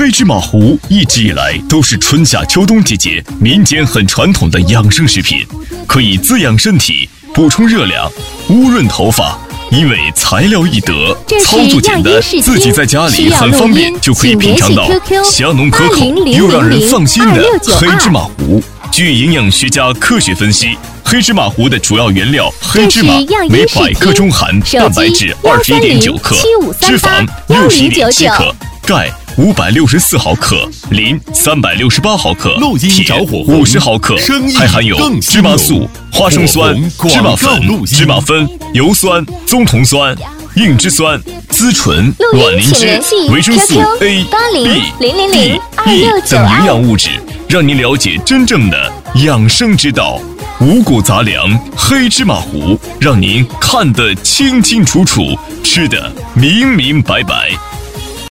黑芝麻糊一直以来都是春夏秋冬季节民间很传统的养生食品，可以滋养身体、补充热量、乌润头发。因为材料易得，操作简单，自己在家里很方便就可以品尝到香浓可口又让人放心的黑芝麻糊。据营养学家科学分析，黑芝麻糊的主要原料黑芝麻每100克中含蛋白质21.9克，脂肪60.7克，钙564毫克，磷368毫克，铁50毫克，还含有芝麻素、花生酸、芝麻粉、油酸、棕酮酸、硬脂酸、甾醇、卵磷脂、维生素 A、B、D、E 等营养物质，让您了解真正的养生之道。五谷杂粮黑芝麻糊，让您看得清清楚楚，吃得明明白白。